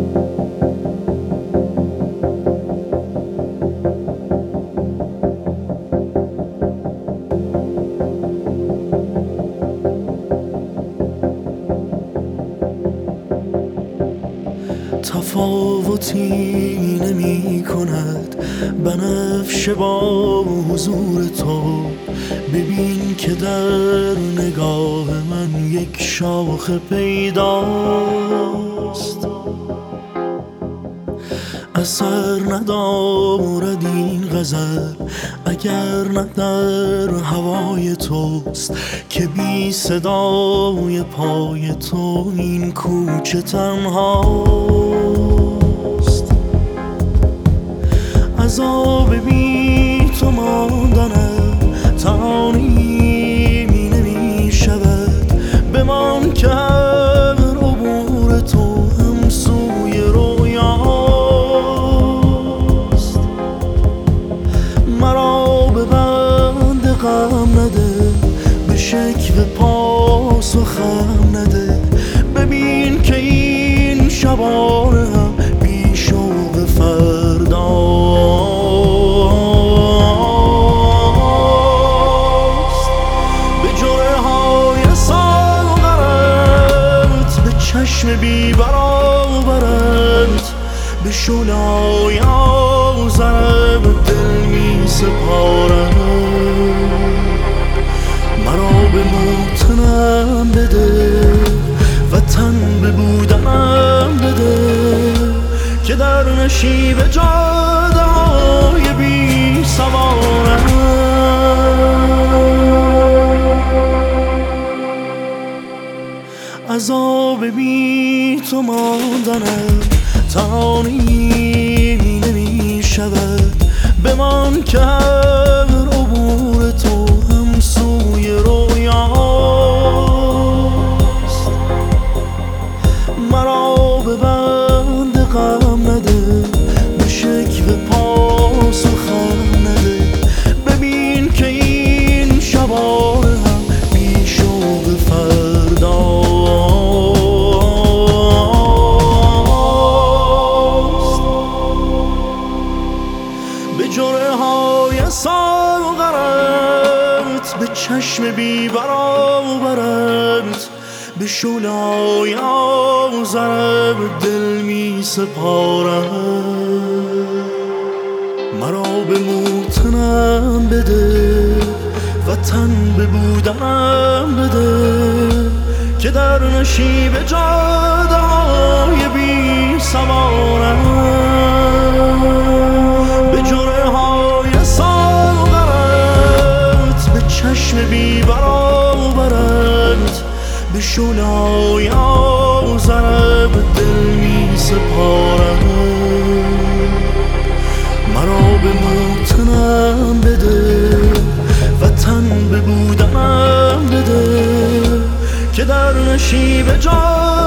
تفاوتی نمی کند بنفشه با حضور تو. ببین که در نگاه من یک شاخه پیداست، اثر ندارد این غزل اگر نه در هوای توست، که بی صدای پای تو این کوچه تنهاست. عذاب بی تو ماندنم تانیمی نمی شود. بمان که هر عبور تو هم سوی رویاست. مرا به بند غم نده، به شکوه پاسخم نده. ببین که این شبانه هم بی شوق فرداست. به جرعه های ساغرت، به چشم بی برابرت، به شعله‌های آذرت دل می سپارم. مرا به موتنم بده و تن به بودنم بده، که در نشیب جاده های بی سوارم. عذاب بی تو ماندنم تانیمی نمی شود. بمان که هر عبور تو هم سوی رویاست. مرا به بند غم نده، به شکوه پاسخم نده. ببین که این شبانه هم بی شوق فرداست. به جرعه های ساغرت، به چشم بی برابرت، به شعله‌های آذرت دل می سپارم. مرا به موتنم بده و تن به بودنم بده، که در نشیب جاده های بی سوارم. به جرعه های ساغرت، به چشم بی برابرت، به شعله‌های آذرت دل می سپارم. مرا به موتنم بده و تن به بودنم بده، که در نشیب جا